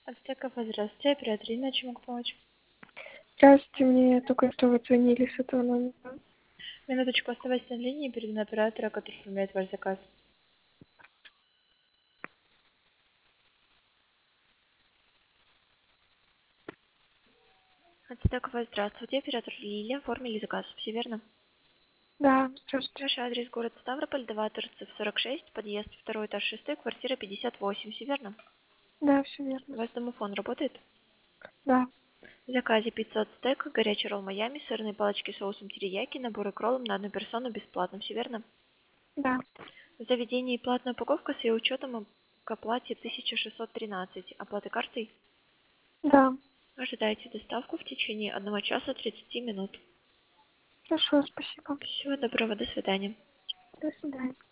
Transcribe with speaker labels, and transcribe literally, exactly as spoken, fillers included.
Speaker 1: Ацтеков, здравствуйте, оператор Инна, чем могу помочь?
Speaker 2: Здравствуйте, мне только что вы звонили с этого номера.
Speaker 1: Минуточку, оставайтесь на линии, перейду на оператора, который оформляет ваш заказ. Ацтеков, здравствуйте, оператор Лилия, оформили заказ, все верно?
Speaker 2: Да, здравствуйте.
Speaker 1: Ваш адрес город Ставрополь, два торцев сорок шесть, подъезд второй этаж шестой, квартира пятьдесят восемь, все верно?
Speaker 2: Да, все
Speaker 1: У
Speaker 2: верно.
Speaker 1: вас домофон работает?
Speaker 2: Да,
Speaker 1: В заказе пицца от стек, горячий ролл Майами, сырные палочки с соусом терияки, набор икроллом на одну персону бесплатно, все верно?
Speaker 2: да,
Speaker 1: В заведении платная упаковка с ее учетом к оплате тысяча шестьсот тринадцать. Оплата картой?
Speaker 2: да.
Speaker 1: Ожидайте доставку в течение одного часа тридцати минут.
Speaker 2: Хорошо, спасибо.
Speaker 1: Всего доброго, до свидания.
Speaker 2: До свидания.